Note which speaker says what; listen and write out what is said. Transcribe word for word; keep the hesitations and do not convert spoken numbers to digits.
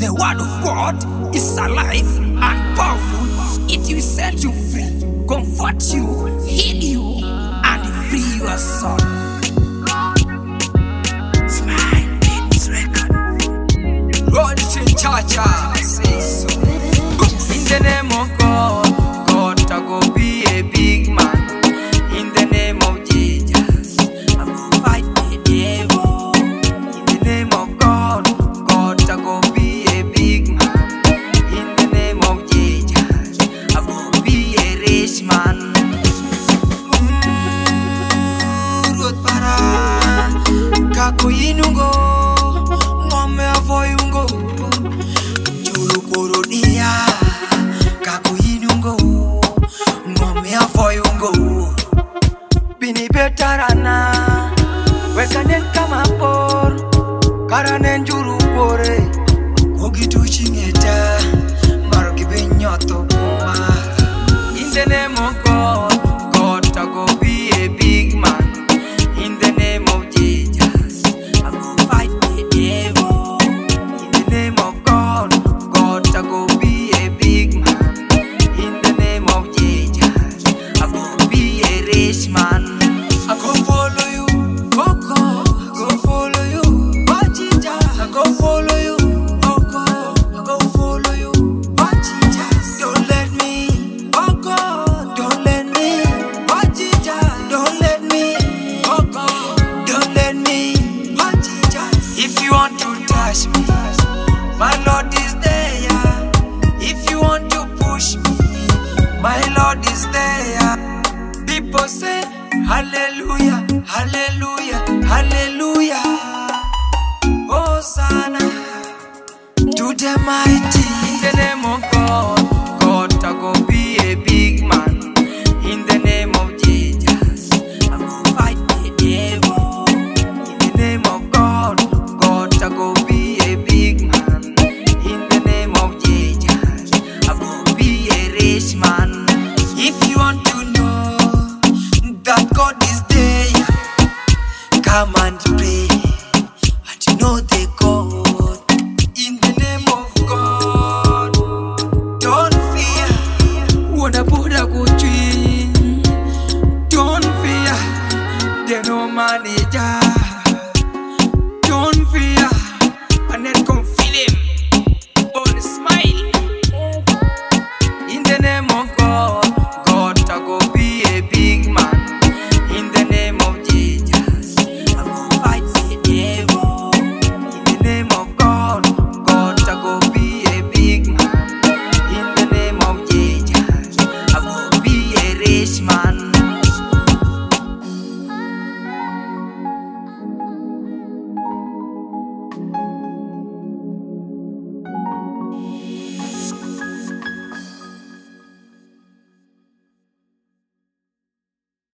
Speaker 1: The word of God is alive and powerful. It will set you free, comfort you, heal you, and free your soul. Smile Beats Record. Roll it in Chacha, say so. In the name of God, God I go be a big man. In the name of Jesus, I go fight the devil. In the name of God, God I go be a big man. In the name of Jesus, I go be a rich man. Ruth para kakuyinungo, ngome avoyungo, chulu korodia. Kakuyinungo, ngome avoyungo, bini betarana, wekanen kamapor, karanen juru pore, kogitu chingeta, maroki benyoto kuma. In the name of God, God I go be a big man. In the name of Jesus, I go fight the devil. In the name of God, God I go be a big man. In the name of Jesus, I go be a rich man. I go follow you, oh God. I go follow you, oh Jesus. I go follow you, oh God. I go follow you, oh Jesus. Don't let me, oh God. Don't let me, oh Jesus. Don't let me, oh God. Don't let me, oh Jesus. If you want to touch me, my Lord is there. If you want to push me, my Lord is there. People say, hallelujah, hallelujah, hallelujah. Hosanna to the mighty. In the name of God, God I go be a big